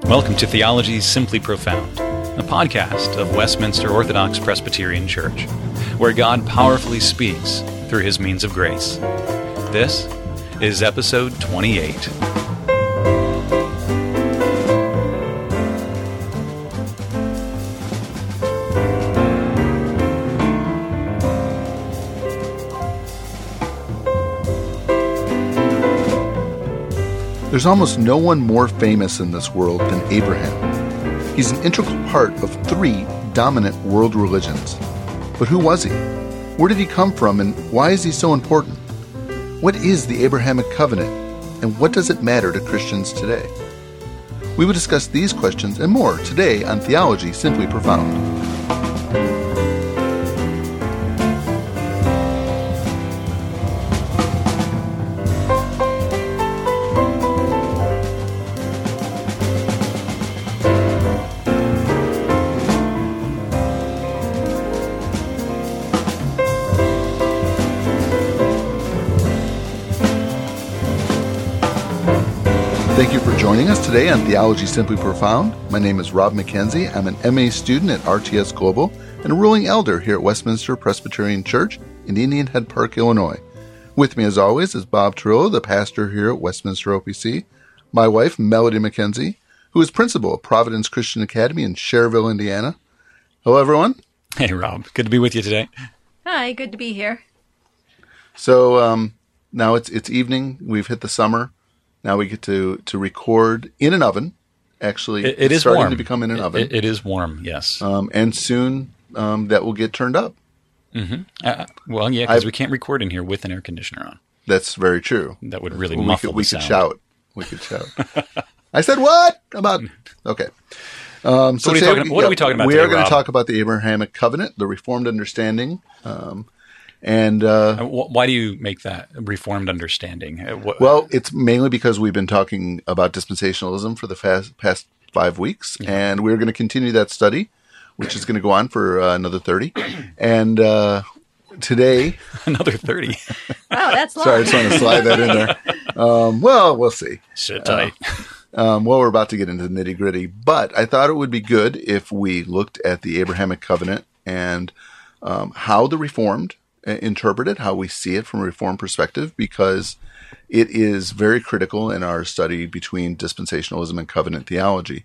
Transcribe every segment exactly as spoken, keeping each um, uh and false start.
Welcome to Theology Simply Profound, a podcast of Westminster Orthodox Presbyterian Church, where God powerfully speaks through his means of grace. This is episode twenty-eight. There's almost no one more famous in this world than Abraham. He's an integral part of three dominant world religions. But who was he? Where did he come from, and why is he so important? What is the Abrahamic covenant, and what does it matter to Christians today? We will discuss these questions and more today on Theology Simply Profound. Thank you for joining us today on Theology Simply Profound. My name is Rob McKenzie. I'm an M A student at R T S Global and a ruling elder here at Westminster Presbyterian Church in Indian Head Park, Illinois. With me, as always, is Bob Turillo, the pastor here at Westminster O P C, my wife, Melody McKenzie, who is principal at Providence Christian Academy in Cherville, Indiana. Hello, everyone. Hey, Rob. Good to be with you today. Hi, good to be here. So um, now it's it's evening. We've hit the summer. Now we get to, to record in an oven. Actually, it, it it's is starting warm. to become in an it, oven. It, it is warm, yes. Um, and soon um, that will get turned up. Mm-hmm. Uh, well, yeah, because we can't record in here with an air conditioner on. That's very true. That would really we muffle could, we the could sound. shout. We could shout. I said what about? Okay. Um, so what, are, today, talking about, what yeah, are we talking about We today, are going Rob? to talk about the Abrahamic covenant, the Reformed understanding. Um, and uh, why do you make that Reformed understanding? What, well, it's mainly because we've been talking about dispensationalism for the fast, past five weeks, yeah. and we're going to continue that study, which is going to go on for uh, another thirty. And uh, today, another thirty. Wow, that's long. Sorry, I just want to slide that in there. Um, well, we'll see. Sit tight. Uh, um, well, we're about to get into the nitty gritty, but I thought it would be good if we looked at the Abrahamic covenant and um, how the Reformed interpret it, how we see it from a Reformed perspective, because it is very critical in our study between dispensationalism and covenant theology.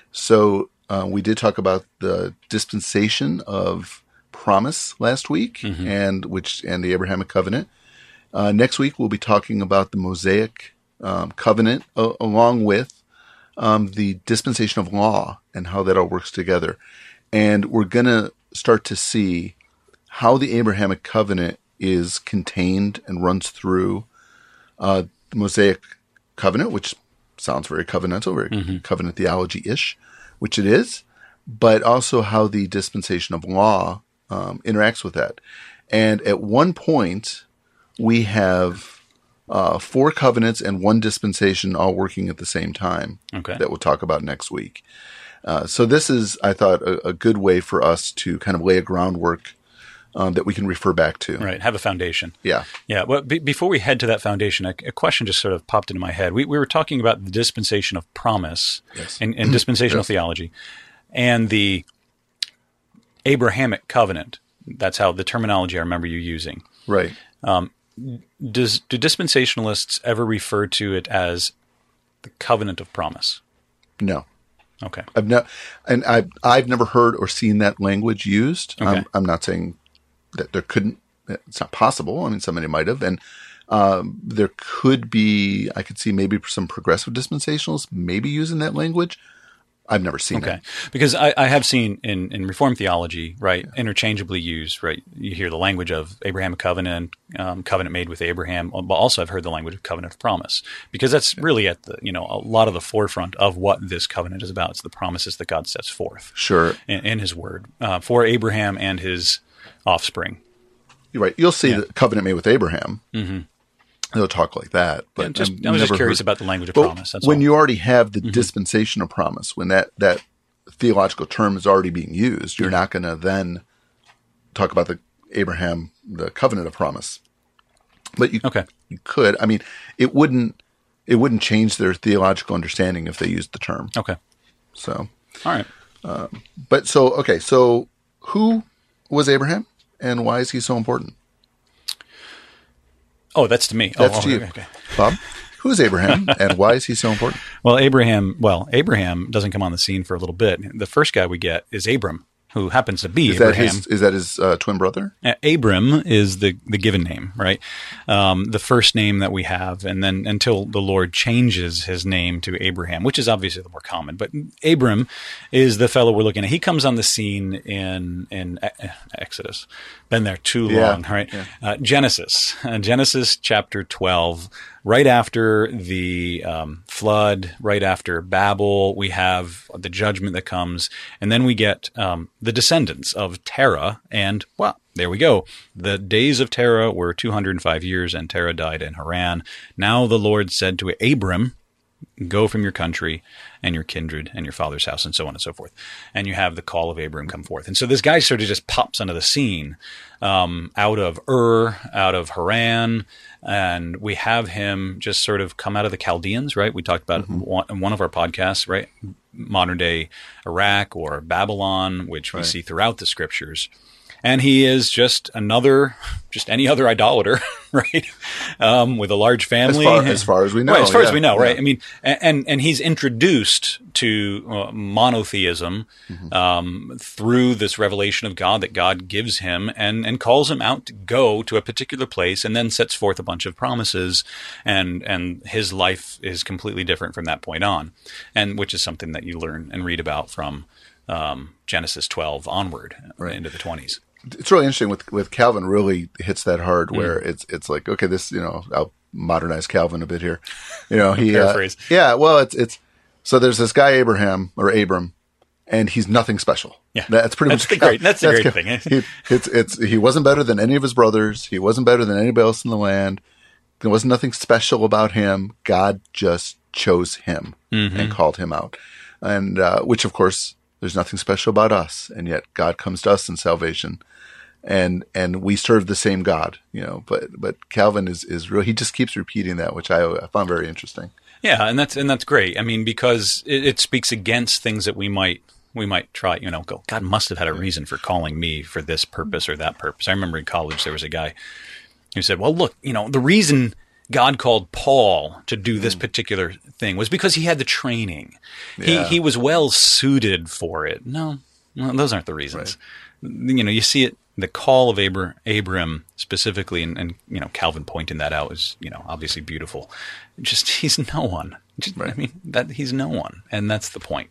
So uh, we did talk about the dispensation of promise last week, mm-hmm. and which and the Abrahamic covenant. Uh, next week we'll be talking about the Mosaic um, covenant, uh, along with um, the dispensation of law and how that all works together. And we're going to start to see how the Abrahamic covenant is contained and runs through uh, the Mosaic covenant, which sounds very covenantal, very mm-hmm. covenant theology-ish, which it is, but also how the dispensation of law um, interacts with that. And at one point, we have uh, four covenants and one dispensation all working at the same time, okay. that we'll talk about next week. Uh, so this is, I thought, a, a good way for us to kind of lay a groundwork Um, that we can refer back to. Right, have a foundation. Yeah. Yeah, well, be- before we head to that foundation, a, a question just sort of popped into my head. We, we were talking about the dispensation of promise yes. and, and dispensational yes. theology and the Abrahamic covenant. That's how the terminology I remember you using. Right. Um, does do dispensationalists ever refer to it as the covenant of promise? No. Okay. I've no, and I've, I've never heard or seen that language used. Okay. I'm, I'm not saying that there couldn't, it's not possible. I mean, somebody might have. And um, there could be, I could see maybe some progressive dispensationalists maybe using that language. I've never seen okay. it. Because I, I have seen in, in Reformed theology, right, yeah. interchangeably used, right? You hear the language of Abrahamic covenant, um, covenant made with Abraham, but also I've heard the language of covenant of promise, because that's yeah. really at the, you know, a lot of the forefront of what this covenant is about. It's the promises that God sets forth. Sure. In, in his word uh, for Abraham and his offspring. You're right. You'll see yeah. the covenant made with Abraham. Mm-hmm. They'll talk like that. But yeah, just, I've I was just curious heard, about the language of but promise. That's when all. you already have the mm-hmm. dispensation of promise, when that, that theological term is already being used, you're not going to then talk about the Abraham, the covenant of promise. But you, okay. you could. I mean, it wouldn't it wouldn't change their theological understanding if they used the term. Okay. So, All right. but so okay, so who was Abraham, and why is he so important? Oh, that's to me. That's oh, to you, okay. Bob. Who is Abraham, and why is he so important? Well, Abraham. Well, Abraham doesn't come on the scene for a little bit. The first guy we get is Abram, who happens to be Is that Abraham. his? Is that his uh, twin brother? Uh, Abram is the the given name, right? Um, the first name that we have, and then until the Lord changes his name to Abraham, which is obviously the more common. But Abram is the fellow we're looking at. He comes on the scene in in Exodus. Been there too long, Yeah, right? yeah. Uh, Genesis, uh, Genesis chapter twelve. Right after the um, flood, right after Babel, we have the judgment that comes, and then we get um, the descendants of Terah, and, well, there we go. The days of Terah were two hundred five years, and Terah died in Haran. Now the Lord said to Abram, go from your country and your kindred and your father's house, and so on and so forth. And you have the call of Abram come forth. And so this guy sort of just pops onto the scene um, out of Ur, out of Haran, and we have him just sort of come out of the Chaldeans, right? We talked about mm-hmm. one, in one of our podcasts, right? Modern day Iraq or Babylon, which we right. see throughout the scriptures. And he is just another, just any other idolater, right? Um, with a large family. As far as, far as we know. Right, as far yeah, as we know, yeah. right? I mean, and and he's introduced to uh, monotheism mm-hmm. um, through this revelation of God that God gives him, and and calls him out to go to a particular place, and then sets forth a bunch of promises, and and his life is completely different from that point on, and which is something that you learn and read about from um, Genesis twelve onward right. into the twenties. It's really interesting with with Calvin. Really hits that hard where Mm. it's it's like, okay, this, you know, I'll modernize Calvin a bit here. You know, he uh, Paraphrase. yeah. Well, it's it's so there's this guy Abraham or Abram, and he's nothing special. Yeah, that's pretty that's much the Cal- great. That's the that's great Cal- thing. he, it's it's he wasn't better than any of his brothers. He wasn't better than anybody else in the land. There wasn't nothing special about him. God just chose him mm-hmm. and called him out, and uh, which of course there's nothing special about us, and yet God comes to us in salvation. And and we serve the same God, you know. But but Calvin is is real. He just keeps repeating that, which I, I found very interesting. Yeah, and that's and that's great. I mean, because it, it speaks against things that we might we might try. You know, go, God must have had a reason for calling me for this purpose or that purpose. I remember in college there was a guy who said, "Well, look, you know, the reason God called Paul to do this particular thing was because he had the training. Yeah. He he was well suited for it." No, no, those aren't the reasons. Right. You know, you see it. The call of Abra- Abram specifically, and, and you know, Calvin pointing that out is, you know, obviously beautiful. Just he's no one. Just, right. I mean, that he's no one, and that's the point.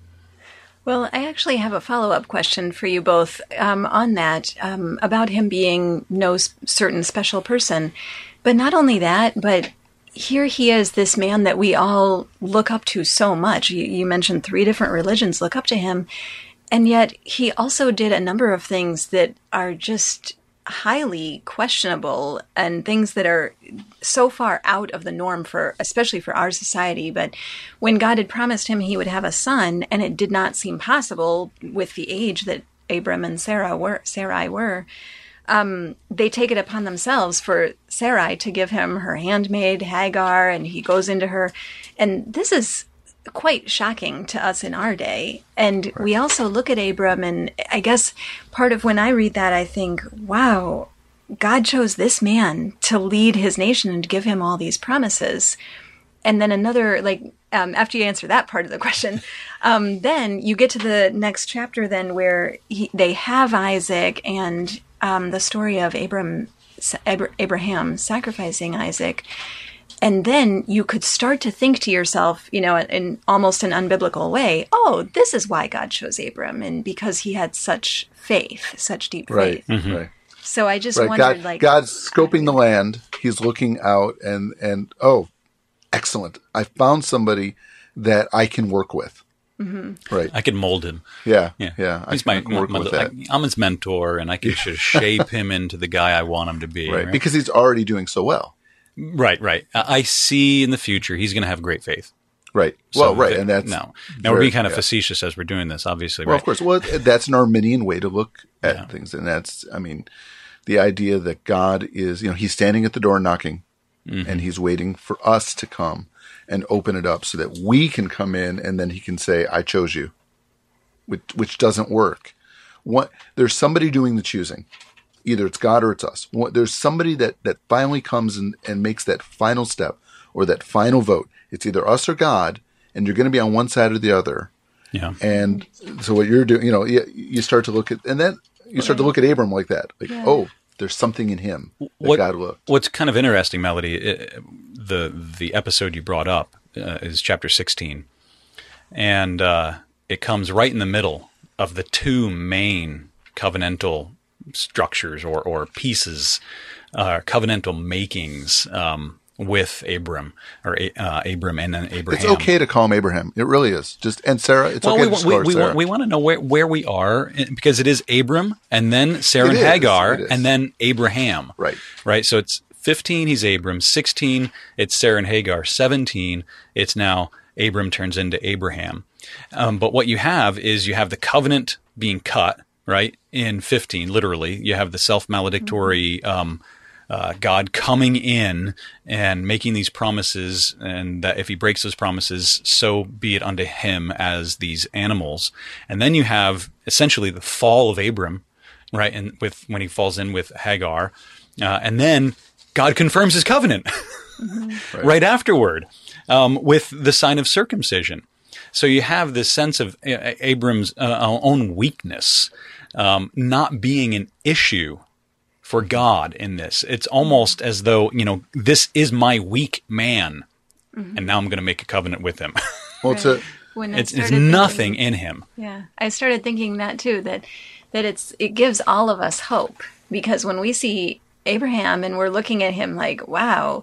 Well, I actually have a follow-up question for you both um, on that, um, about him being no s- certain special person. But not only that, but here he is, this man that we all look up to so much. You, you mentioned three different religions look up to him. And yet he also did a number of things that are just highly questionable and things that are so far out of the norm for, especially for our society. But when God had promised him he would have a son, and it did not seem possible with the age that Abram and Sarah were, Sarai were, um, they take it upon themselves for Sarai to give him her handmaid Hagar, and he goes into her. And this is quite shocking to us in our day. And right. we also look at Abram, and I guess part of when I read that, I think, wow, God chose this man to lead his nation and to give him all these promises. And then another, like, um, after you answer that part of the question, um, then you get to the next chapter then where he, they have Isaac, and um, the story of Abram, Abraham sacrificing Isaac. And then you could start to think to yourself, you know, in almost an unbiblical way, oh, this is why God chose Abram, and because he had such faith, such deep right, faith. Mm-hmm. Right. So I just right. wondered, God, like, God's scoping the land. He's looking out, and and oh, excellent! I found somebody that I can work with. Mm-hmm. Right. I can mold him. Yeah. Yeah. Yeah. He's I my, can work my, with my that. I, I'm his mentor, and I can sort of shape him into the guy I want him to be. Right. Right. Because he's already doing so well. Right, right. I see in the future he's going to have great faith. Right. So well, right, that, and that's no. Now very, we're being kind of yeah. facetious as we're doing this, obviously. Well, right? of course. Well, that's an Arminian way to look at Yeah. things, and that's, I mean, the idea that God is, you know, he's standing at the door knocking, Mm-hmm. and he's waiting for us to come and open it up so that we can come in and then he can say, I chose you, which, which doesn't work. What, there's somebody doing the choosing. Either it's God or it's us. What, there's somebody that, that finally comes and, and makes that final step or that final vote. It's either us or God, and you're going to be on one side or the other. Yeah. And so what you're doing, you know, you, you start to look at, and then you start to look at Abram like that. Like, yeah. oh, there's something in him that what, God looked. What's kind of interesting, Melody, it, the the episode you brought up uh, is chapter sixteen. And uh, it comes right in the middle of the two main covenantal structures or, or pieces, uh, covenantal makings um, with Abram, or uh, Abram and then Abraham. It's okay to call him Abraham. It really is. Just and Sarah. It's well, okay we, to just call her we, Sarah. Want, we want to know where, where we are because it is Abram and then Sarah It and is, Hagar it is. and then Abraham. Right. Right. So it's fifteen. He's Abram. Sixteen. It's Sarah and Hagar. Seventeen. It's now Abram turns into Abraham. Um, but what you have is you have the covenant being cut. Right? In fifteen, literally, you have the self-maledictory um, uh, God coming in and making these promises, and that if he breaks those promises, so be it unto him as these animals. And then you have essentially the fall of Abram, right? And with when he falls in with Hagar, uh, and then God confirms his covenant mm-hmm. right. right afterward um, with the sign of circumcision. So you have this sense of uh, Abram's uh, own weakness um, not being an issue for God in this. It's almost as though, you know, this is my weak man, mm-hmm. and now I'm going to make a covenant with him. Well, it's, a, when it's, it's nothing thinking, in him. Yeah, I started thinking that too, that that it's it gives all of us hope, because when we see Abraham and we're looking at him like, wow,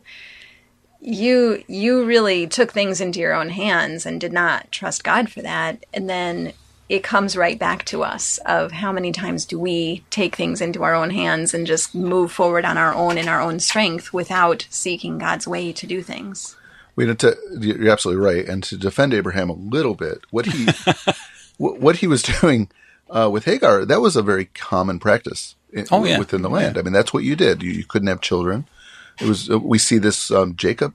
you you really took things into your own hands and did not trust God for that. And then it comes right back to us of how many times do we take things into our own hands and just move forward on our own in our own strength without seeking God's way to do things. We need to, you're absolutely right. And to defend Abraham a little bit, what he what he was doing uh, with Hagar, that was a very common practice in, oh, yeah. within the land. Yeah. I mean, that's what you did. You, you couldn't have children. It was. We see this. Um, Jacob,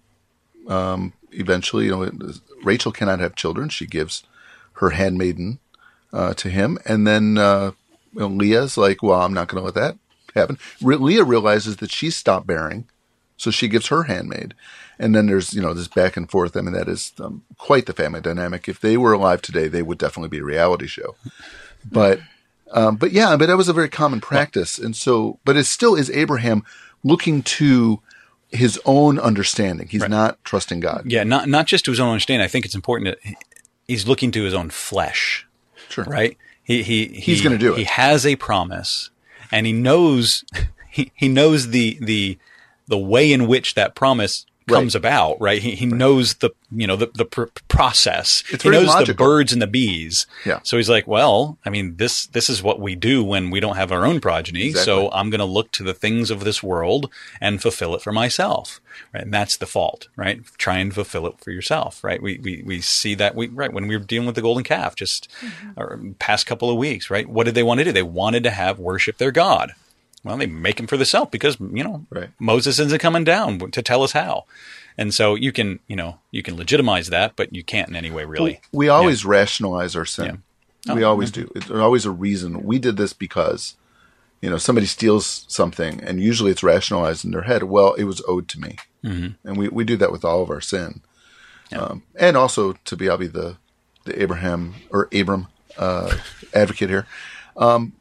um, eventually, you know, Rachel cannot have children. She gives her handmaiden uh, to him, and then uh, you know, Leah's like, "Well, I'm not going to let that happen." Re- Leah realizes that she's stopped bearing, so she gives her handmaid, and then there's you know this back and forth. I mean, that is um, quite the family dynamic. If they were alive today, they would definitely be a reality show. But, um, but yeah, but that was a very common practice, and so, but it still is Abraham looking to his own understanding. He's right. not trusting God. Yeah, not not just to his own understanding. I think it's important that he's looking to his own flesh. Sure. Right? He he, he he's going to do it. He has a promise, and he knows he, he knows the the the way in which that promise comes right. about. Right? He he right. knows the you know the the pr- process. It's he very knows logical. The birds and the bees. Yeah. So he's like, well, I mean, this this is what we do when we don't have our own progeny. Exactly. So I'm going to look to the things of this world and fulfill it for myself. Right? And that's the fault, right? Try and fulfill it for yourself, right? We we we see that we right when we were dealing with the golden calf just mm-hmm. or past couple of weeks, right? What did they want to do? They wanted to have worship their God. Well, they make him for themselves because you know right. Moses isn't coming down to tell us how. And so you can, you know, you can legitimize that, but you can't in any way really. Well, we always yeah. rationalize our sin. Yeah. Oh, we always okay. do. It's always a reason. We did this because, you know, somebody steals something, and usually it's rationalized in their head. Well, it was owed to me, mm-hmm. and we, we do that with all of our sin. Yeah. Um, and also, to be, I'll be the the Abraham or Abram uh, advocate here. Um,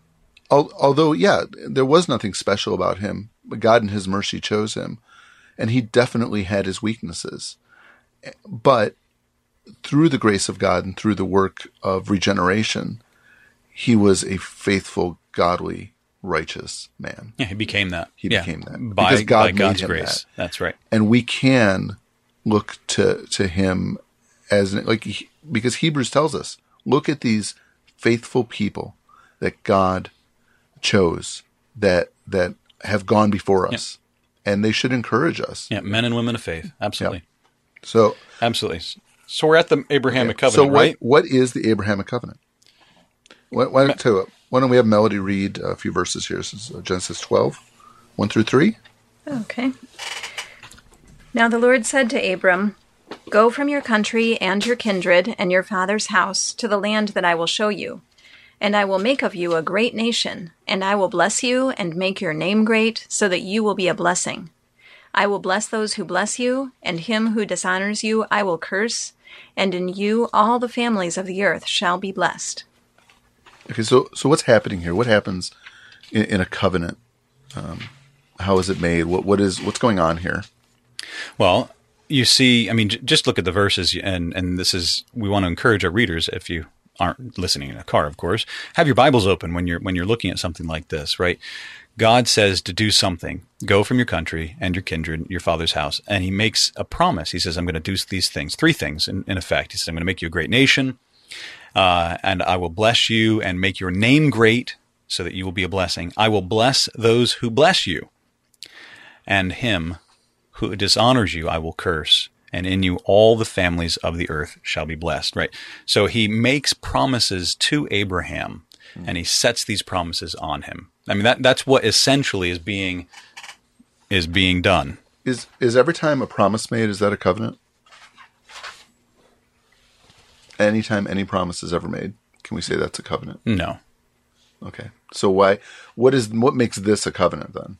al- although, yeah, there was nothing special about him. But God in His mercy chose him. And he definitely had his weaknesses. But through the grace of God and through the work of regeneration, he was a faithful, godly, righteous man. Yeah, he became that. He yeah. became that. By, because God by God's made him grace. that. That's right. And we can look to, to him as, like, he, because Hebrews tells us, look at these faithful people that God chose, that, that have gone before us. Yeah. And they should encourage us. Yeah, men and women of faith. Absolutely. Yeah. So absolutely. So we're at the Abrahamic okay. covenant, so what, right? what is the Abrahamic covenant? Why, why, don't, Me- why don't we have Melody read a few verses here? This is Genesis twelve, one through three. Okay. Now the Lord said to Abram, Go from your country and your kindred and your father's house to the land that I will show you. And I will make of you a great nation, and I will bless you and make your name great, so that you will be a blessing. I will bless those who bless you, and him who dishonors you I will curse, and in you all the families of the earth shall be blessed. Okay, so so what's happening here? What happens in, in a covenant? Um, how is it made? What what is what's going on here? Well, you see, I mean, j- just look at the verses, and and this is, we want to encourage our readers, if you aren't listening in a car, of course, have your Bibles open when you're when you're looking at something like this, right? God says to do something. Go from your country and your kindred, your father's house, and he makes a promise. He says, "I'm going to do these things, three things in, in effect." He says, "I'm going to make you a great nation, uh, and I will bless you and make your name great, so that you will be a blessing. I will bless those who bless you, and him who dishonors you I will curse. And in you all the families of the earth shall be blessed." Right? So he makes promises to Abraham, mm. and he sets these promises on him. I mean, that that's what essentially is being is being done. Is is every time a promise made, is that a covenant? Anytime any promise is ever made, can we say that's a covenant? No. Okay. So why? What is what makes this a covenant then?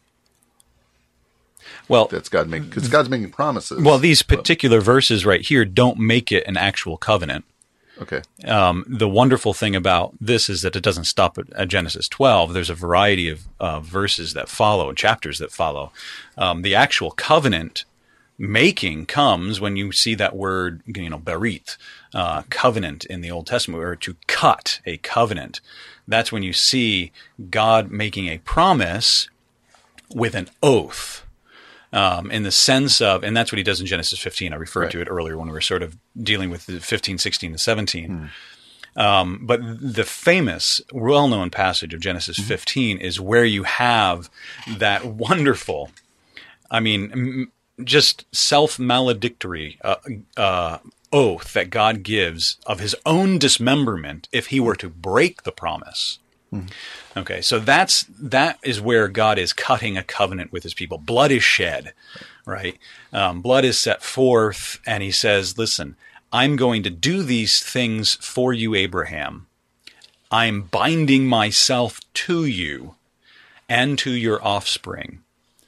Well, that's God making, because God's making promises. Well, these particular but. verses right here don't make it an actual covenant. Okay. Um, the wonderful thing about this is that it doesn't stop at, at Genesis twelve. There's a variety of uh, verses that follow, chapters that follow. Um, the actual covenant making comes when you see that word, you know, berit, uh, covenant in the Old Testament, or to cut a covenant. That's when you see God making a promise with an oath. Um, in the sense of, and that's what he does in Genesis fifteen. I referred right. to it earlier when we were sort of dealing with the fifteen, sixteen, and seventeen. Hmm. Um, but the famous, well-known passage of Genesis mm-hmm. fifteen is where you have that wonderful, I mean, m- just self-maledictory uh, uh, oath that God gives of his own dismemberment if he were to break the promise. Mm-hmm. Okay, so that's that is where God is cutting a covenant with his people. Blood is shed, right? Um, blood is set forth, and he says, "Listen, I'm going to do these things for you, Abraham. I'm binding myself to you and to your offspring."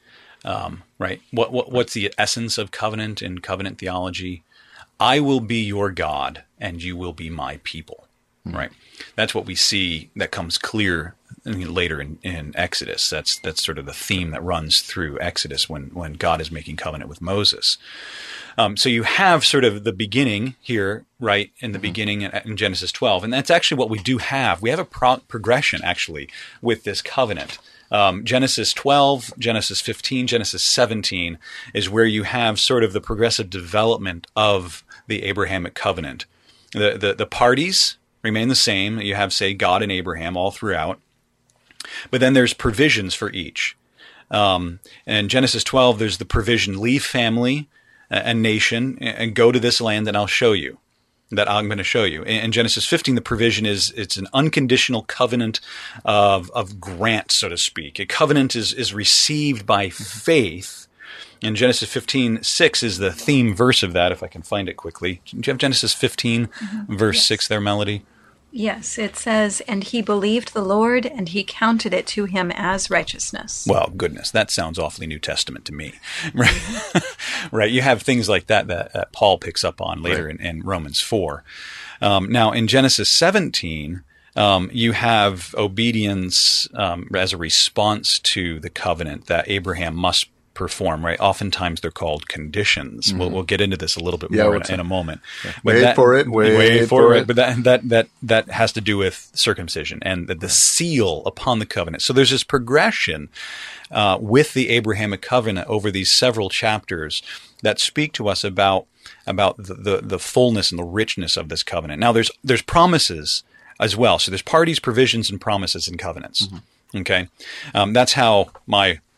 Um, right? What, what what's the essence of covenant in covenant theology? I will be your God, and you will be my people. Mm-hmm. Right? That's what we see that comes clear I mean, later in, in Exodus. That's that's sort of the theme that runs through Exodus when, when God is making covenant with Moses. Um, so you have sort of the beginning here, right, in the mm-hmm. beginning in, in Genesis twelve. And that's actually what we do have. We have a pro- progression, actually, with this covenant. Um, Genesis twelve, Genesis fifteen, Genesis seventeen is where you have sort of the progressive development of the Abrahamic covenant. The, the, the parties remain the same. You have, say, God and Abraham all throughout. But then there's provisions for each. Um, in Genesis twelve, there's the provision, leave family and nation and go to this land and I'll show you, that I'm going to show you. In Genesis fifteen, the provision is it's an unconditional covenant of, of grant, so to speak. A covenant is, is received by faith. And Genesis fifteen six is the theme verse of that, if I can find it quickly. Do you have Genesis fifteen, mm-hmm. verse yes. six there, Melody? Yes, it says, "And he believed the Lord, and he counted it to him as righteousness." Well, goodness, that sounds awfully New Testament to me. Right? Right? You have things like that that, that Paul picks up on later right. in, in Romans four. Um, now, in Genesis seventeen, um, you have obedience um, as a response to the covenant that Abraham must perform, right? Oftentimes they're called conditions. Mm-hmm. We'll, we'll get into this a little bit yeah, more in, in a moment. Yeah. Wait that, for it. Wait, wait for, for it. it. But that, that, that, that has to do with circumcision and the, the seal upon the covenant. So there's this progression uh, with the Abrahamic covenant over these several chapters that speak to us about, about the, the, the fullness and the richness of this covenant. Now there's, there's promises as well. So there's parties, provisions, and promises in covenants. Mm-hmm. Okay. Um, that's how my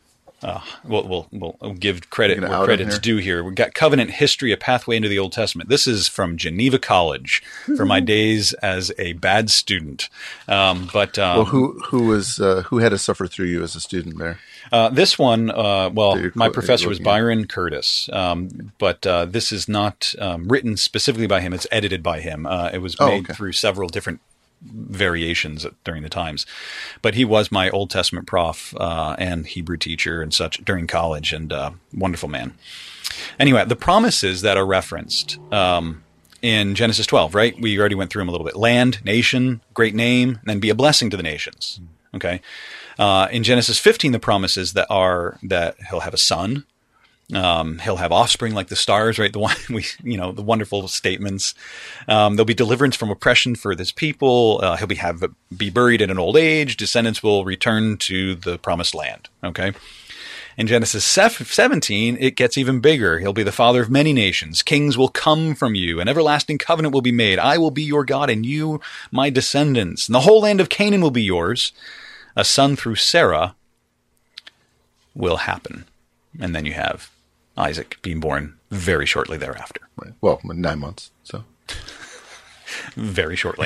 Uh, we'll, we'll, we'll, we'll give credit You're where gonna out him credit's here? due here. We've got Covenant History, A Pathway into the Old Testament. This is from Geneva College from my days as a bad student. Um, but um, Well, who who was uh, who had to suffer through you as a student there? uh, this one, uh, well, That you're my co- professor was looking at. Byron Curtis, um, but uh, this is not um, written specifically by him. It's edited by him. Uh, it was Oh, made okay. through several different variations during the times, but he was my Old Testament prof uh, and Hebrew teacher and such during college, and uh, wonderful man. Anyway, the promises that are referenced um, in Genesis twelve, right? We already went through them a little bit. Land, nation, great name, and then be a blessing to the nations. Okay. Uh, in Genesis fifteen, the promises that are that he'll have a son. Um, he'll have offspring like the stars, right? The one we, you know, the wonderful statements. Um, there'll be deliverance from oppression for this people. Uh, he'll be have be buried at an old age. Descendants will return to the promised land. Okay. In Genesis seventeen, it gets even bigger. He'll be the father of many nations. Kings will come from you. An everlasting covenant will be made. I will be your God, and you my descendants. And the whole land of Canaan will be yours. A son through Sarah will happen. And then you have Isaac being born very shortly thereafter. Right. Well, nine months. So, Very shortly.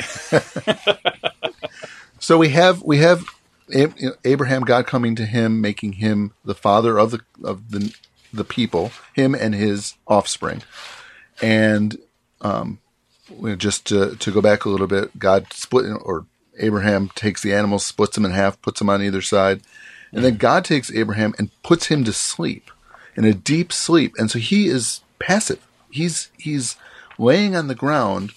so we have we have A- you know, Abraham, God coming to him, making him the father of the of the the people, him and his offspring, and um, we- just to to go back a little bit, God split or Abraham takes the animals, splits them in half, puts them on either side, and then God takes Abraham and puts him to sleep, in a deep sleep, and so he is passive. He's he's laying on the ground,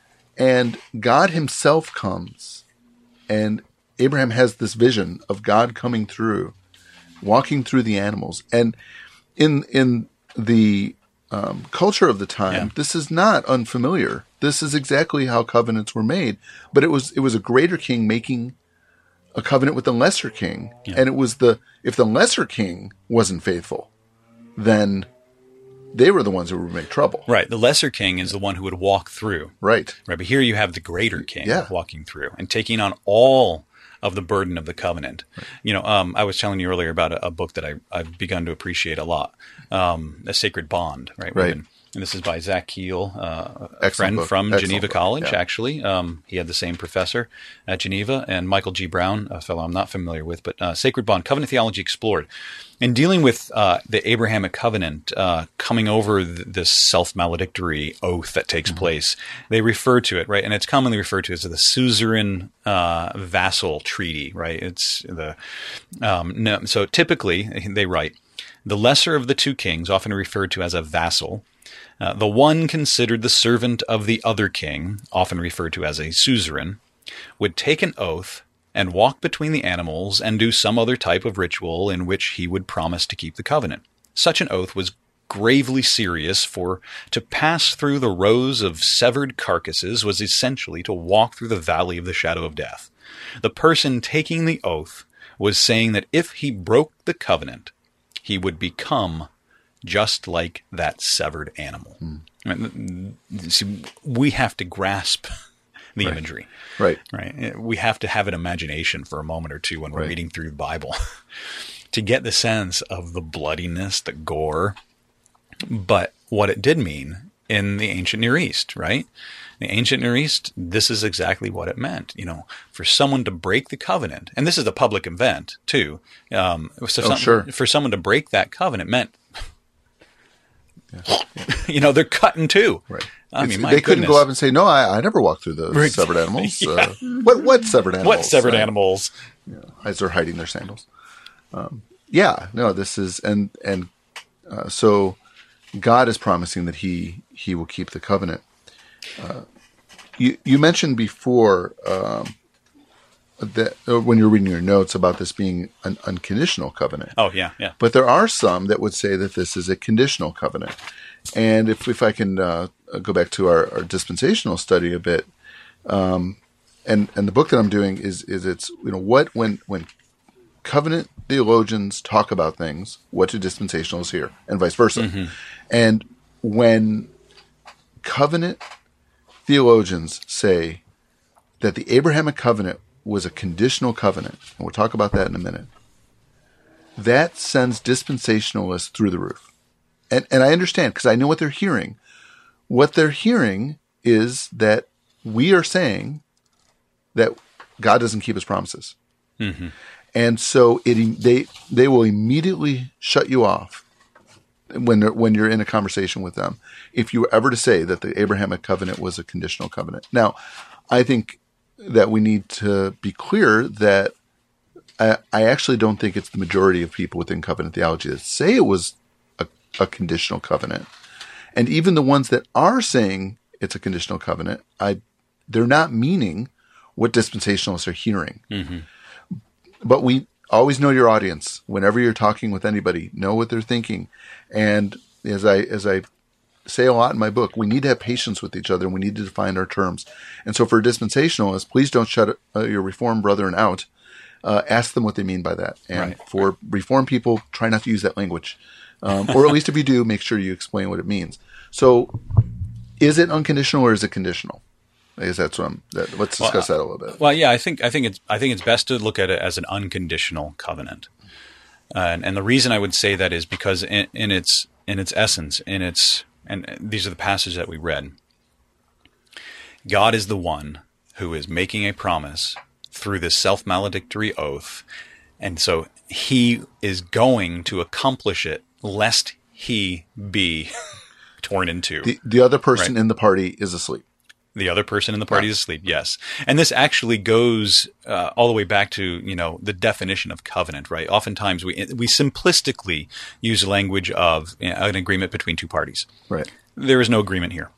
and God Himself comes, and Abraham has this vision of God coming through, walking through the animals, and in in the um, culture of the time, Yeah. this is not unfamiliar. This is exactly how covenants were made. But it was it was a greater king making a covenant with the lesser king, Yeah. and it was the if the lesser king wasn't faithful, then they were the ones who would make trouble. Right. The lesser king is the one who would walk through. Right. Right. But here you have the greater king Yeah. walking through and taking on all of the burden of the covenant. Right. You know, um, I was telling you earlier about a, a book that I, I've begun to appreciate a lot, um, A Sacred Bond. Right. We've Right. been- and this is by Zach Keel, uh, a Excellent friend book. from Excellent Geneva book. College, Yeah. actually. Um, he had the same professor at Geneva, and Michael G. Brown, a fellow I'm not familiar with, but uh, Sacred Bond, Covenant Theology Explored. In dealing with uh, the Abrahamic covenant, uh, coming over th- this self-maledictory oath that takes Mm-hmm. place, they refer to it, right? And it's commonly referred to as the suzerain uh, vassal treaty, right? It's the um, no. So typically, they write, the lesser of the two kings, often referred to as a vassal, uh, the one considered the servant of the other king, often referred to as a suzerain, would take an oath and walk between the animals and do some other type of ritual in which he would promise to keep the covenant. Such an oath was gravely serious, for to pass through the rows of severed carcasses was essentially to walk through the valley of the shadow of death. The person taking the oath was saying that if he broke the covenant, he would become just like that severed animal. Mm. I mean, see, we have to grasp the Right. imagery. Right. Right. We have to have an imagination for a moment or two when we're Right. reading through the Bible to get the sense of the bloodiness, the gore, but what it did mean in the ancient Near East, right? The ancient Near East, this is exactly what it meant. You know, for someone to break the covenant, and this is a public event too. Um, so Oh, some- sure. For someone to break that covenant meant, you know, they're cut in two. Right. I It's- mean, my they couldn't goodness. go up and say, "No, I, I never walked through those Right. severed animals." Yeah. Uh, what what severed animals? What severed Uh, animals? As they're hiding their sandals. Um, yeah, no, this is and and uh, so God is promising that he he will keep the covenant. Uh, you you mentioned before um, that uh, when you're reading your notes about this being an unconditional covenant. Oh, yeah, yeah. But there are some that would say that this is a conditional covenant. And if if I can uh, go back to our, our dispensational study a bit, um, and and the book that I'm doing is is it's you know what when when covenant theologians talk about things, what do dispensationalists hear, and vice versa. Mm-hmm. And when covenant theologians say that the Abrahamic covenant was a conditional covenant, and we'll talk about that in a minute, that sends dispensationalists through the roof. And and I understand because I know what they're hearing. What they're hearing is that we are saying that God doesn't keep his promises. Mm-hmm. And so it they they will immediately shut you off when they're, when you're in a conversation with them if you were ever to say that the Abrahamic covenant was a conditional covenant. Now, I think that we need to be clear that I, I actually don't think it's the majority of people within covenant theology that say it was a, a conditional covenant. And even the ones that are saying it's a conditional covenant, I they're not meaning what dispensationalists are hearing. Mm-hmm. But we always know your audience. Whenever you're talking with anybody, know what they're thinking. And as I as I say a lot in my book, we need to have patience with each other and we need to define our terms. And so for dispensationalists, please don't shut uh, your Reformed brethren out. Uh, ask them what they mean by that. And right. for Reformed people, try not to use that language. Um, or at least if you do, make sure you explain what it means. So is it unconditional or is it conditional? I guess that's what I'm, that, let's discuss well, that a little bit. Well, yeah, I think I think it's I think it's best to look at it as an unconditional covenant, uh, and, and the reason I would say that is because in, in its in its essence, in its and these are the passages that we read. God is the one who is making a promise through this self-maledictory oath, and so He is going to accomplish it, lest He be torn in two. The, the other person right? in the party is asleep. The other person in the party is asleep, yes. And this actually goes uh, all the way back to, you know, the definition of covenant, right? Oftentimes we we simplistically use the language of you know, an agreement between two parties. Right. There is no agreement here.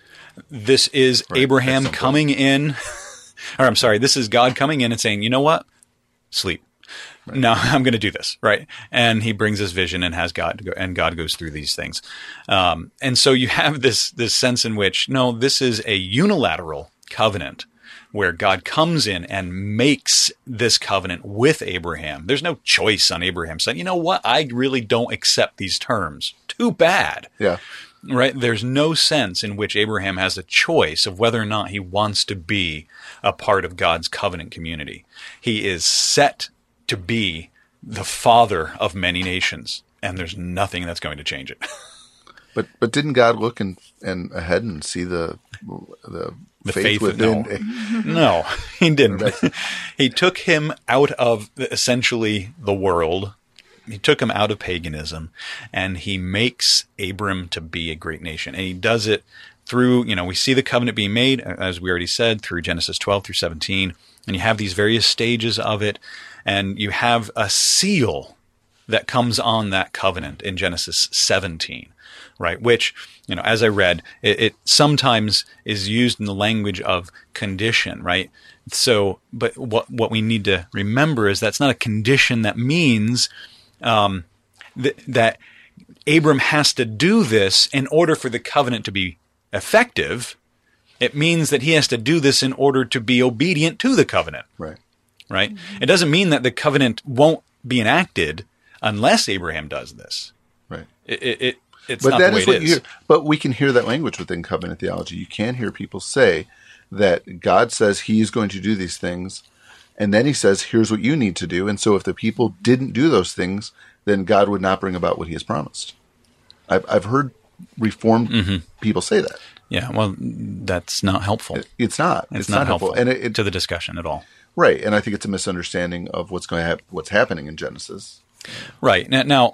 This is right. Abraham coming in, or I'm sorry, this is God coming in and saying, you know what? Sleep. Right. Now I'm going to do this, right? And he brings this vision and has God go, and God goes through these things. Um, and so you have this this sense in which, no, this is a unilateral covenant where God comes in and makes this covenant with Abraham. There's no choice on Abraham's side. You know what? I really don't accept these terms. Too bad. Yeah. Right? There's no sense in which Abraham has a choice of whether or not he wants to be a part of God's covenant community. He is set to be the father of many nations, and there's nothing that's going to change it. But but didn't God look and and ahead and see the the, the faith, faith within? No, no he didn't. He took him out of essentially the world. He took him out of paganism, and he makes Abram to be a great nation. And he does it through, you know, we see the covenant being made, as we already said, through Genesis twelve through seventeen, and you have these various stages of it. And you have a seal that comes on that covenant in Genesis seventeen, right? Which, you know, as I read, it, it sometimes is used in the language of condition, right? So, but what what we need to remember is that's not a condition that means um, th- that Abram has to do this in order for the covenant to be effective. It means that he has to do this in order to be obedient to the covenant. Right. Right? Mm-hmm. It doesn't mean that the covenant won't be enacted unless Abraham does this. Right. It, it, it it's but not that the way is what it you is. hear. But we can hear that language within covenant theology. You can hear people say that God says He is going to do these things, and then He says, "Here's what you need to do." And so, if the people didn't do those things, then God would not bring about what He has promised. I've I've heard Reformed mm-hmm. people say that. Yeah. Well, that's not helpful. It, it's not. It's, it's not, not helpful, helpful, and it, it, to the discussion at all. Right, and I think it's a misunderstanding of what's going to hap- what's happening in Genesis. Right. Now, now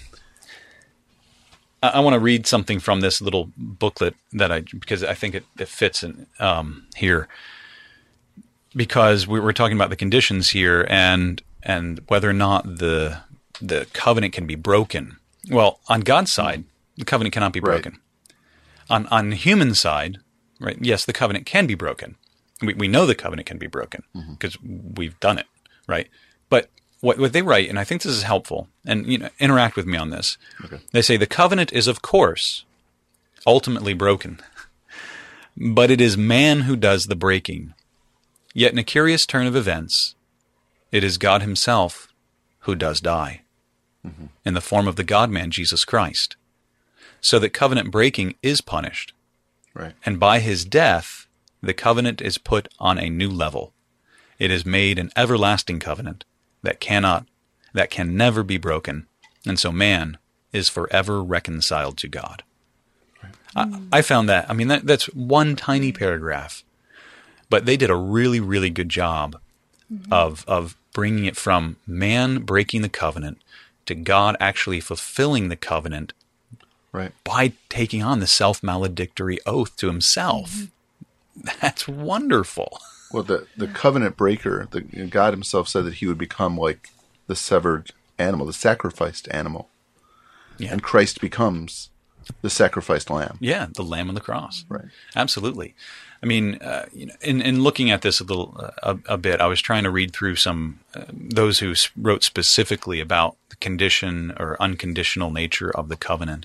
I, I want to read something from this little booklet that I because I think it, it fits in um, here because we were talking about the conditions here and and whether or not the the covenant can be broken. Well, on God's side, the covenant cannot be broken. Right. On on the human side, right? Yes, the covenant can be broken. We we know the covenant can be broken because mm-hmm. we've done it, right? But what what they write, and I think this is helpful, and you know, interact with me on this. Okay. They say the covenant is, of course, ultimately broken, but it is man who does the breaking. Yet in a curious turn of events, it is God Himself who does die, mm-hmm. in the form of the God-man Jesus Christ, so that covenant breaking is punished, right? And by His death, the covenant is put on a new level. It is made an everlasting covenant that cannot that can never be broken, and so man is forever reconciled to God. I, I found that, I mean, that, that's one tiny paragraph, but they did a really, really good job mm-hmm. of of bringing it from man breaking the covenant to God actually fulfilling the covenant right. by taking on the self-maledictory oath to himself. Mm-hmm. That's wonderful. Well, the, the covenant breaker, the, God himself said that he would become like the severed animal, the sacrificed animal. Yeah. And Christ becomes the sacrificed lamb. Yeah, the lamb on the cross. Right. Absolutely. I mean, uh, you know, in, in looking at this a little uh, a, a bit, I was trying to read through some uh, those who wrote specifically about the condition or unconditional nature of the covenant,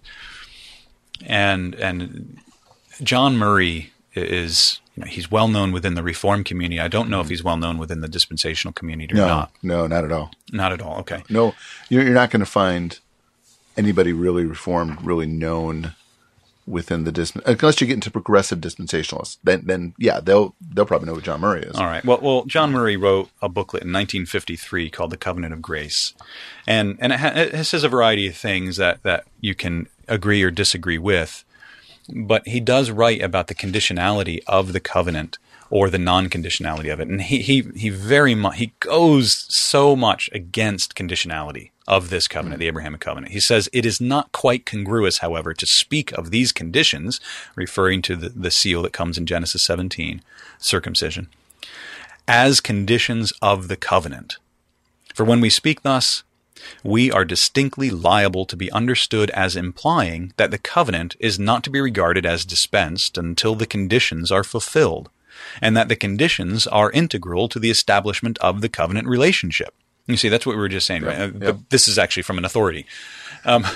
and and John Murray is, you know, he's well known within the Reformed community. I don't know if he's well known within the dispensational community or no, not. No, not at all. Not at all. Okay. No, you're, you're not going to find anybody really Reformed, really known within the disp, unless you get into progressive dispensationalists. Then, then yeah, they'll they'll probably know who John Murray is. All right. Well, well, John Murray wrote a booklet in nineteen fifty-three called The Covenant of Grace, and and it, ha- it says a variety of things that that you can agree or disagree with, but he does write about the conditionality of the covenant or the non-conditionality of it, and he he he very much he goes so much against conditionality of this covenant, mm-hmm. the Abrahamic covenant. He says it is not quite congruous, however, to speak of these conditions, referring to the, the seal that comes in Genesis seventeen, circumcision, as conditions of the covenant. For when we speak thus, we are distinctly liable to be understood as implying that the covenant is not to be regarded as dispensed until the conditions are fulfilled, and that the conditions are integral to the establishment of the covenant relationship. You see, that's what we were just saying, yeah, right? Yeah. But this is actually from an authority. Um,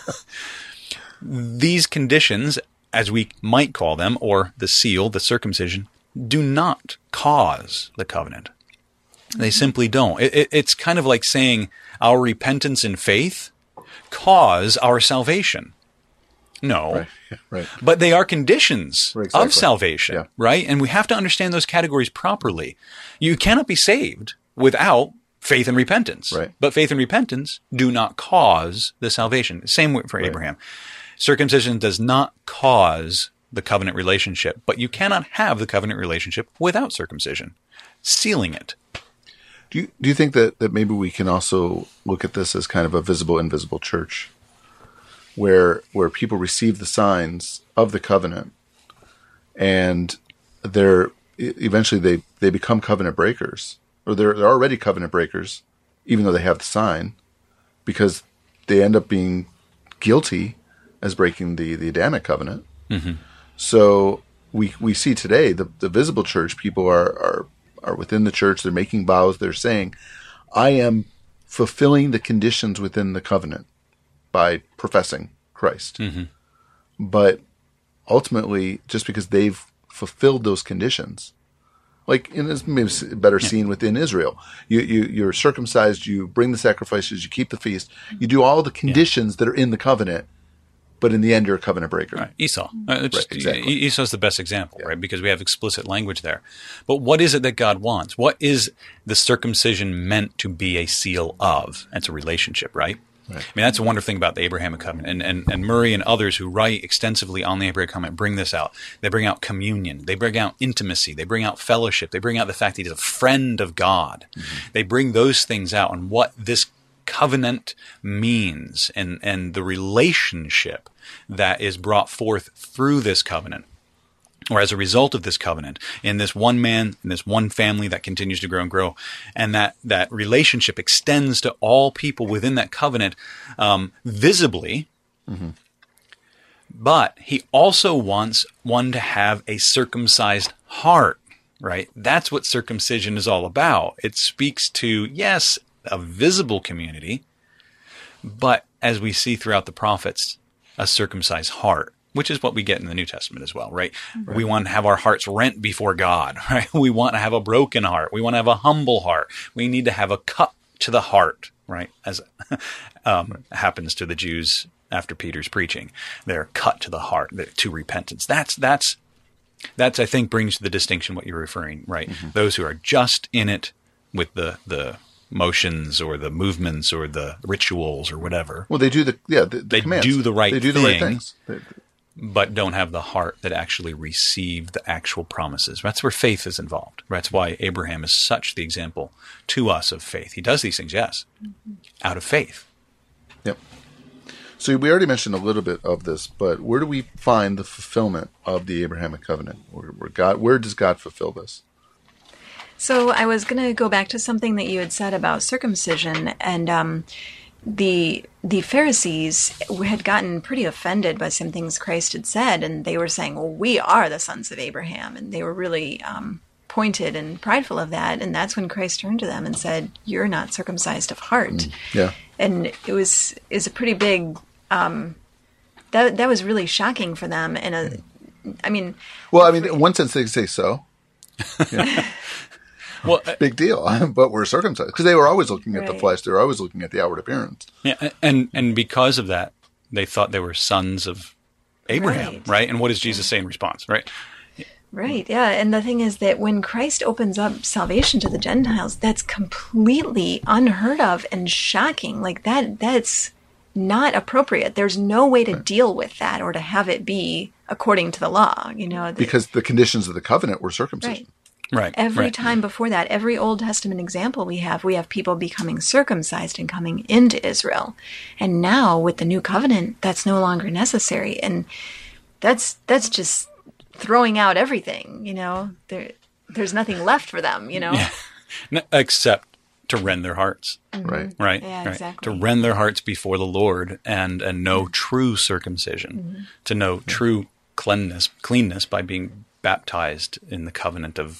these conditions, as we might call them, or the seal, the circumcision, do not cause the covenant. They simply don't. It, it, it's kind of like saying our repentance and faith cause our salvation. No. Right. Yeah, right. But they are conditions right, exactly. of salvation, yeah. right? And we have to understand those categories properly. You cannot be saved without faith and repentance. Right. But faith and repentance do not cause the salvation. Same way for right. Abraham. Circumcision does not cause the covenant relationship, but you cannot have the covenant relationship without circumcision, sealing it. Do you, do you think that, that maybe we can also look at this as kind of a visible, invisible church, where where people receive the signs of the covenant, and they're eventually they, they become covenant breakers, or they're they're already covenant breakers, even though they have the sign, because they end up being guilty as breaking the, the Adamic covenant. Mm-hmm. So we we see today the the visible church, people are are are within the church. They're making vows. They're saying, I am fulfilling the conditions within the covenant by professing Christ. Mm-hmm. But ultimately, just because they've fulfilled those conditions, like in this maybe better yeah. seen within Israel, you, you, you're circumcised, you bring the sacrifices, you keep the feast, you do all the conditions yeah. that are in the covenant, but in the end, you're a covenant breaker. Right. Esau. Uh, right, exactly. Esau's the best example, yeah. right? Because we have explicit language there. But what is it that God wants? What is the circumcision meant to be a seal of? It's a relationship, right? Right. I mean, that's a wonderful thing about the Abrahamic covenant. And, and, and Murray and others who write extensively on the Abrahamic covenant bring this out. They bring out communion. They bring out intimacy. They bring out fellowship. They bring out the fact that he's a friend of God. Mm-hmm. They bring those things out and what this covenant means and, and the relationship that is brought forth through this covenant, or as a result of this covenant, in this one man, in this one family that continues to grow and grow. And that, that relationship extends to all people within that covenant um, visibly. Mm-hmm. But he also wants one to have a circumcised heart, right? That's what circumcision is all about. It speaks to, yes, a visible community, but as we see throughout the prophets, a circumcised heart, which is what we get in the New Testament as well, right? right? We want to have our hearts rent before God, right? We want to have a broken heart. We want to have a humble heart. We need to have a cut to the heart, right? As um, happens to the Jews after Peter's preaching. They're cut to the heart, to repentance. That's, that's, that's, I think, brings to the distinction what you're referring, right? Mm-hmm. Those who are just in it with the, the motions or the movements or the rituals or whatever. Well, they do the yeah the, the They commands. do the right They do the right thing. things. They- But don't have the heart that actually received the actual promises. That's where faith is involved. That's why Abraham is such the example to us of faith. He does these things, yes, mm-hmm. out of faith. Yep. So we already mentioned a little bit of this, but where do we find the fulfillment of the Abrahamic covenant? Where, where God, where does God fulfill this? So I was going to go back to something that you had said about circumcision, and um, the the Pharisees had gotten pretty offended by some things Christ had said, and they were saying, well, we are the sons of Abraham, and they were really um, pointed and prideful of that, and that's when Christ turned to them and said, you're not circumcised of heart. Mm, yeah. And it was is a pretty big, um, that that was really shocking for them, and a, I mean... Well, I mean, in one sense they say so. Yeah. Well, big deal, but we're circumcised because they were always looking at right. the flesh. They were always looking at the outward appearance. Yeah, and and because of that, they thought they were sons of Abraham, right? right? And what does Jesus say in response, right? Right, yeah. And the thing is that when Christ opens up salvation to the Gentiles, that's completely unheard of and shocking. Like that, that's not appropriate. There's no way to right. deal with that or to have it be according to the law, you know. The, because the conditions of the covenant were circumcision. Right. Right. Every right. time before that, every Old Testament example we have, we have people becoming circumcised and coming into Israel. And now with the new covenant, that's no longer necessary. And that's that's just throwing out everything, you know. There there's nothing left for them, you know. Yeah. No, except to rend their hearts. Mm-hmm. Right. Right. Yeah, right. exactly. To rend their hearts before the Lord and and know mm-hmm. true circumcision, mm-hmm. to know mm-hmm. true cleanness, cleanness by being baptized in the covenant of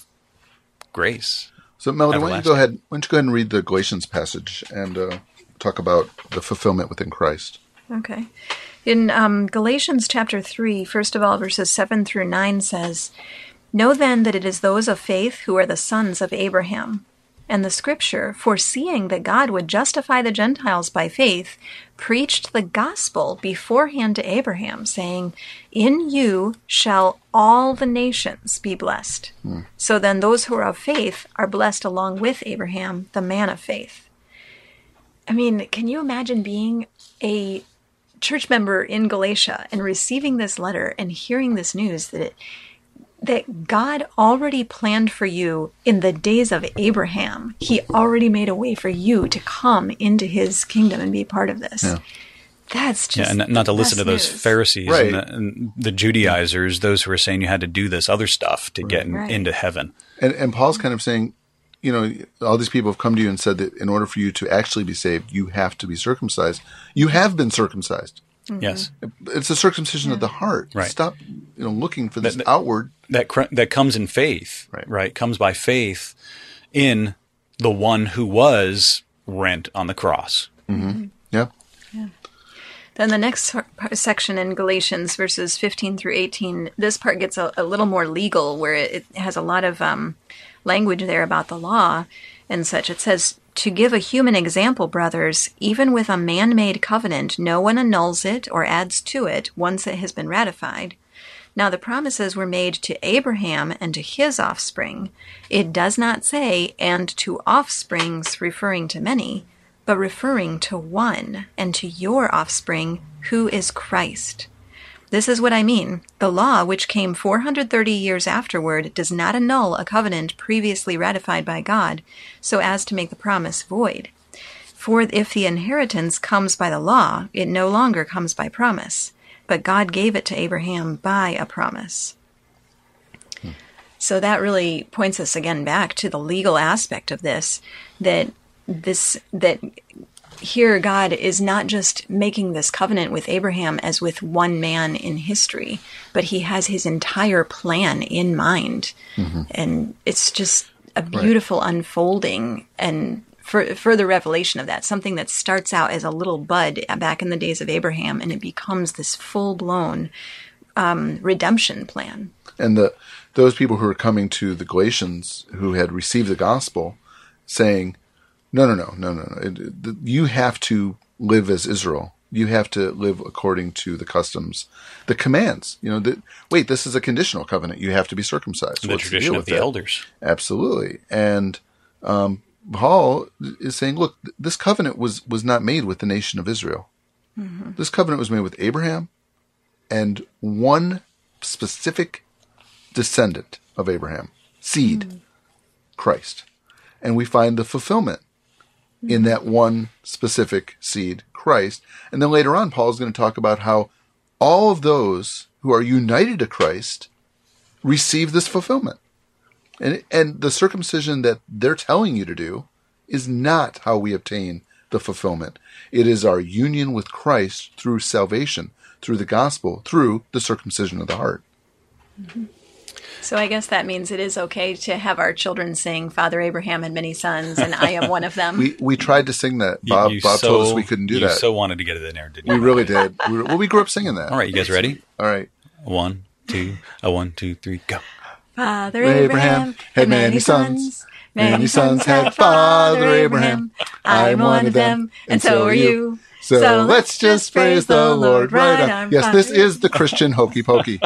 grace. So, Melody, why don't you go ahead? Why don't you go ahead and read the Galatians passage and uh, talk about the fulfillment within Christ? Okay. In um, Galatians chapter three, first of all, verses seven through nine says, "Know then that it is those of faith who are the sons of Abraham. And the Scripture, foreseeing that God would justify the Gentiles by faith, preached the gospel beforehand to Abraham, saying, 'In you shall all the nations be blessed.' Hmm. So then those who are of faith are blessed along with Abraham, the man of faith." I mean, can you imagine being a church member in Galatia and receiving this letter and hearing this news that it, that God already planned for you in the days of Abraham? He already made a way for you to come into his kingdom and be part of this. Yeah. That's just yeah, and not to listen to those news. Pharisees right. and, the, and the Judaizers, those who are saying you had to do this other stuff to get right. into heaven. And, and Paul's kind of saying, you know, all these people have come to you and said that in order for you to actually be saved, you have to be circumcised. You have been circumcised. Mm-hmm. Yes. It's a circumcision yeah. of the heart. Right. Stop, you know, looking for this that, that, outward. That cr- that comes in faith, right. right? Comes by faith in the one who was rent on the cross. Mm-hmm. Yeah. Yeah. Then the next section in Galatians, verses fifteen through eighteen, this part gets a, a little more legal, where it, it has a lot of um, language there about the law and such. It says, "To give a human example, brothers, even with a man-made covenant, no one annuls it or adds to it once it has been ratified. Now the promises were made to Abraham and to his offspring. It does not say, and to offsprings, referring to many, but referring to one, and to your offspring, who is Christ. This is what I mean. The law, which came four hundred thirty years afterward, does not annul a covenant previously ratified by God, so as to make the promise void. For if the inheritance comes by the law, it no longer comes by promise, but God gave it to Abraham by a promise." Hmm. So that really points us again back to the legal aspect of this, that this that here God is not just making this covenant with Abraham as with one man in history, but he has his entire plan in mind. Mm-hmm. And it's just a beautiful right. unfolding and for, further revelation of that, something that starts out as a little bud back in the days of Abraham, and it becomes this full-blown um, redemption plan. And the those people who are coming to the Galatians who had received the gospel saying, No, no, no, no, no, no. It, it, you have to live as Israel. You have to live according to the customs, the commands. You know, the, wait, this is a conditional covenant. You have to be circumcised. The What's tradition the of the that? elders. Absolutely. And um, Paul is saying, look, this covenant was, was not made with the nation of Israel. Mm-hmm. This covenant was made with Abraham and one specific descendant of Abraham, seed, mm-hmm. Christ. And we find the fulfillment mm-hmm. in that one specific seed, Christ. And then later on, Paul is going to talk about how all of those who are united to Christ receive this fulfillment. And and the circumcision that they're telling you to do is not how we obtain the fulfillment. It is our union with Christ through salvation, through the gospel, through the circumcision of the heart. Mm-hmm. So I guess that means it is okay to have our children sing, Father Abraham had many sons, and I am one of them. we we tried to sing that. Bob, you, you Bob so, told us we couldn't do you that. You so wanted to get it in there, didn't you? We really did. We were, well, we grew up singing that. All right, you guys ready? All right. One, two, a one, two, three, go. Father Abraham had many sons. Many sons had Father Abraham. I'm one of them, and so are you. So, so let's just praise the Lord right on. Yes, this is the Christian hokey pokey.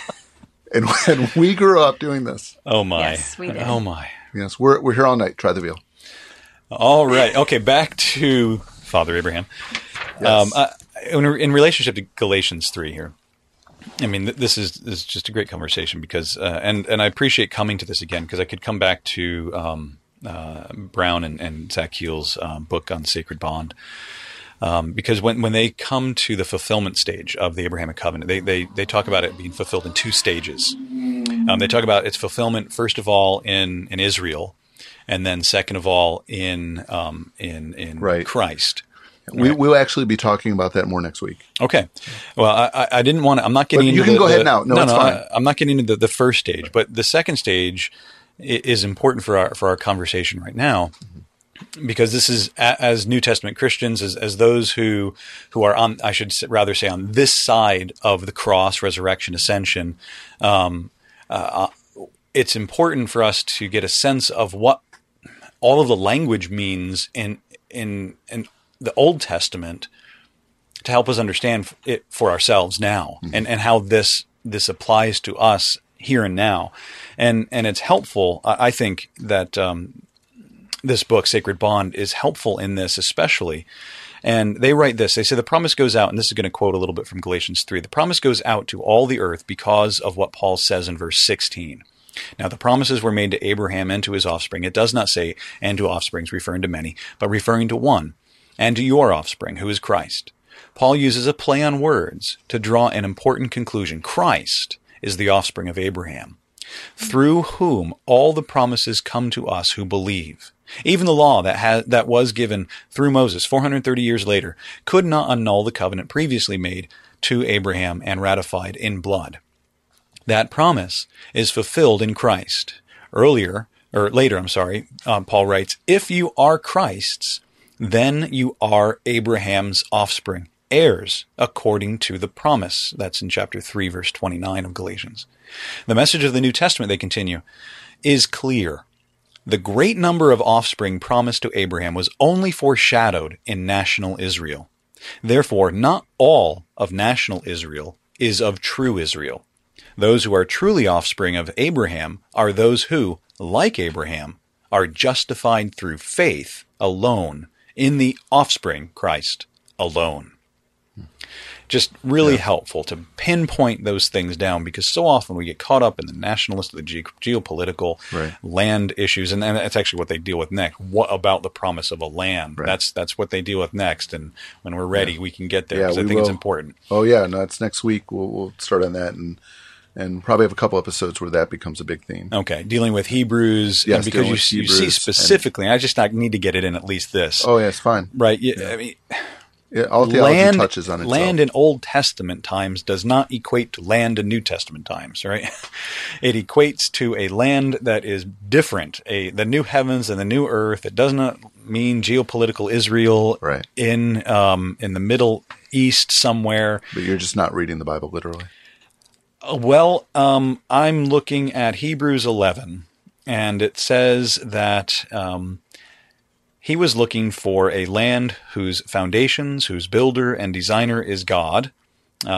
And when we grew up doing this. Oh, my. Yes, we did. Oh, my. Yes, we're we're here all night. Try the veal. All right. Okay, back to Father Abraham. Yes. Um, uh, in, in relationship to Galatians three here, I mean, th- this is this is just a great conversation because, uh, and, and I appreciate coming to this again because I could come back to um, uh, Brown and, and Zach Keel's um, book on Sacred Bond. Um, because when, when they come to the fulfillment stage of the Abrahamic covenant, they, they, they talk about it being fulfilled in two stages. Um, they talk about its fulfillment, first of all, in, in Israel, and then second of all, in um, in, in right. Christ. We, we'll actually be talking about that more next week. Okay. Well, I, I didn't want to, I'm not getting but into you can the, go the, ahead now. No, no, it's no fine. I, I'm not getting into the, the first stage, but the second stage is important for our, for our conversation right now. Because this is, as New Testament Christians, as, as those who who are on, I should rather say, on this side of the cross, resurrection, ascension, um, uh, it's important for us to get a sense of what all of the language means in in in the Old Testament to help us understand it for ourselves now, mm-hmm. and, and how this this applies to us here and now, and and it's helpful. I, I think that. Um, This book, Sacred Bond, is helpful in this especially. And they write this. They say, the promise goes out, and this is going to quote a little bit from Galatians three. The promise goes out to all the earth because of what Paul says in verse sixteen. Now, the promises were made to Abraham and to his offspring. It does not say, and to offsprings, referring to many, but referring to one, and to your offspring, who is Christ. Paul uses a play on words to draw an important conclusion. Christ is the offspring of Abraham, through whom all the promises come to us who believe. Even the law that has, that was given through Moses four hundred thirty years later could not annul the covenant previously made to Abraham and ratified in blood. That promise is fulfilled in Christ. Earlier, or later, I'm sorry, um, Paul writes, if you are Christ's, then you are Abraham's offspring, heirs according to the promise. That's in chapter three, verse twenty-nine of Galatians. The message of the New Testament, they continue, is clear. The great number of offspring promised to Abraham was only foreshadowed in national Israel. Therefore, not all of national Israel is of true Israel. Those who are truly offspring of Abraham are those who, like Abraham, are justified through faith alone in the offspring, Christ, alone. Just really yeah. helpful to pinpoint those things down because so often we get caught up in the nationalist, the ge- geopolitical right. land issues, and, and that's actually what they deal with next. What about the promise of a land? Right. That's that's what they deal with next, and when we're ready, yeah. we can get there because yeah, I think will. It's important. Oh yeah, no, it's next week. We'll, we'll start on that and and probably have a couple episodes where that becomes a big theme. Okay, dealing with Hebrews, yes, because you, Hebrews you see specifically. And I just not need to get it in at least this. Oh yeah, it's fine. Right? Yeah, yeah. I mean. Yeah, all theology land, touches on itself. Land in Old Testament times does not equate to land in New Testament times, right? It equates to a land that is different, a the new heavens and the new earth. It does not mean geopolitical Israel right. in um, in the Middle East somewhere. But you're just not reading the Bible literally. Uh, well, um, I'm looking at Hebrews eleven, and it says that... Um, He was looking for a land whose foundations, whose builder and designer is God, um,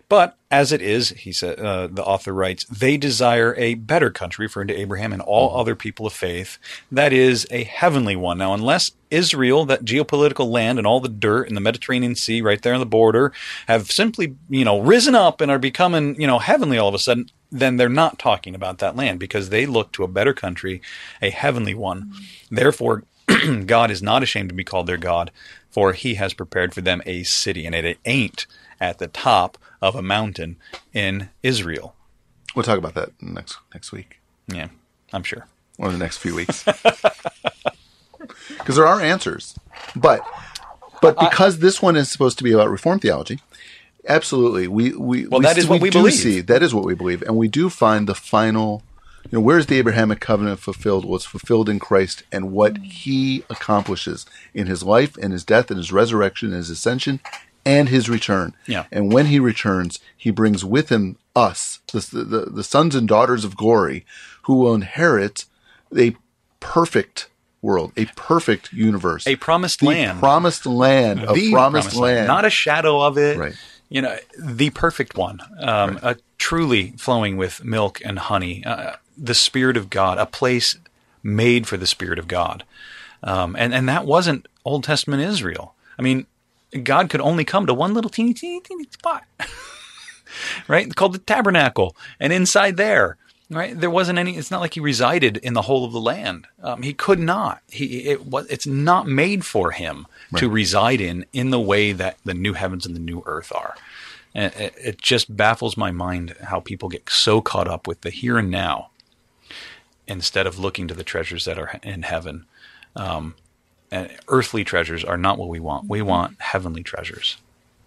But as it is, he said, uh, the author writes, they desire a better country, referring to Abraham and all other people of faith, that is a heavenly one. Now, unless Israel, that geopolitical land and all the dirt in the Mediterranean Sea right there on the border, have simply, you know, risen up and are becoming, you know, heavenly all of a sudden, then they're not talking about that land because they look to a better country, a heavenly one. Therefore, God is not ashamed to be called their God, for he has prepared for them a city, and it ain't at the top of a mountain in Israel. We'll talk about that next next week. Yeah, I'm sure. Or the next few weeks. Because there are answers. But but because I, this one is supposed to be about Reformed theology, absolutely. We we Well, we, that is what we, we do believe. See, that is what we believe. And we do find the final, you know, where's the Abrahamic covenant fulfilled? Well, it's fulfilled in Christ and what he accomplishes in his life and his death and his resurrection and his ascension and his return. Yeah. And when he returns, he brings with him us, the, the, the sons and daughters of glory, who will inherit a perfect world, a perfect universe. A promised the land. promised land, a the promised, promised land. Not a shadow of it. Right. You know, the perfect one. Um, Right. a truly flowing with milk and honey. Uh, the Spirit of God, a place made for the Spirit of God. Um, and, and that wasn't Old Testament Israel. I mean, God could only come to one little teeny, teeny, teeny spot, right? Called the tabernacle. And inside there, right, there wasn't any, it's not like he resided in the whole of the land. Um, he could not. He, it was, it's not made for him right. to reside in, in the way that the new heavens and the new earth are. And it, it just baffles my mind how people get so caught up with the here and now instead of looking to the treasures that are in heaven. Um, And earthly treasures are not what we want. We want heavenly treasures.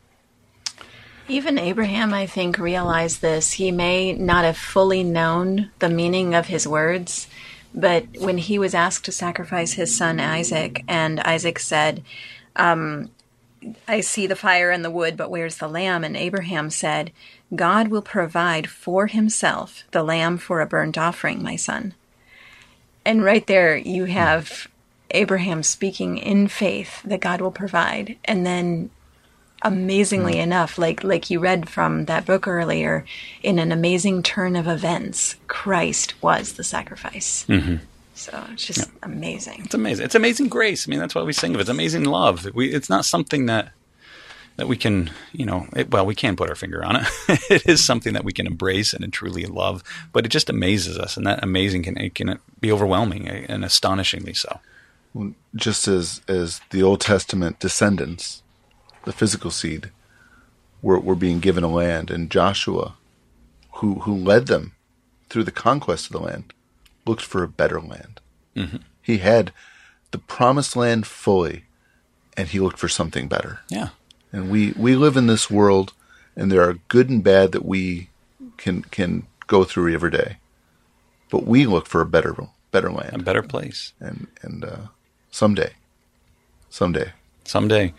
Even Abraham, I think, realized this. He may not have fully known the meaning of his words, but when he was asked to sacrifice his son Isaac, and Isaac said, um, I see the fire and the wood, but where's the lamb? And Abraham said, God will provide for himself the lamb for a burnt offering, my son. And right there you have Abraham speaking in faith that God will provide. And then amazingly mm-hmm. enough, like like you read from that book earlier, in an amazing turn of events, Christ was the sacrifice. Mm-hmm. So it's just yeah. amazing. It's amazing. It's amazing grace. I mean, that's what we sing of. It's amazing love. We, it's not something that that we can, you know, it, well, we can put our finger on it. It is something that we can embrace and truly love, but it just amazes us. And that amazing can, it can be overwhelming and astonishingly so. Just as, as the Old Testament descendants, the physical seed, were, were being given a land, and Joshua, who, who led them through the conquest of the land, looked for a better land. Mm-hmm. He had the promised land fully, and he looked for something better. Yeah. And we, we live in this world, and there are good and bad that we can can go through every day. But we look for a better better land. A better place. And and uh, someday. Someday. Someday.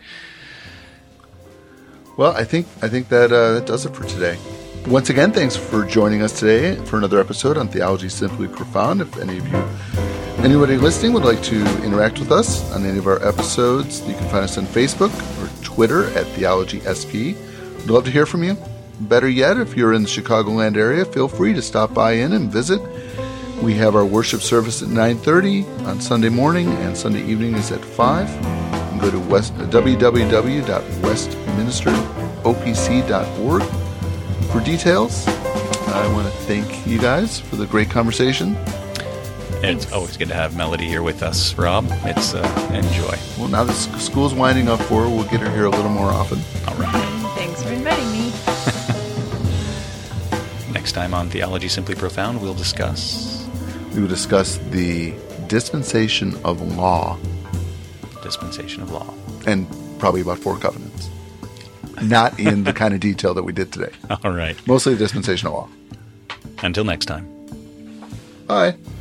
Well, I think I think that uh, that does it for today. Once again, thanks for joining us today for another episode on Theology Simply Profound. If any of you, anybody listening would like to interact with us on any of our episodes, you can find us on Facebook or Twitter at Theology S P. We'd love to hear from you. Better yet, if you're in the Chicagoland area, feel free to stop by in and visit. We have our worship service at nine thirty on Sunday morning, and Sunday evening is at five. You can go to west, w w w dot westminster o p c dot org for details. I want to thank you guys for the great conversation. It's Thanks. Always good to have Melody here with us, Rob. It's uh, enjoy. Well, now that school's winding up for her, we'll get her here a little more often. All right. Thanks for inviting me. Next time on Theology Simply Profound, we'll discuss... We will discuss the dispensation of law. Dispensation of law. And probably about four covenants. Not in the kind of detail that we did today. All right. Mostly the dispensation of law. Until next time. Bye.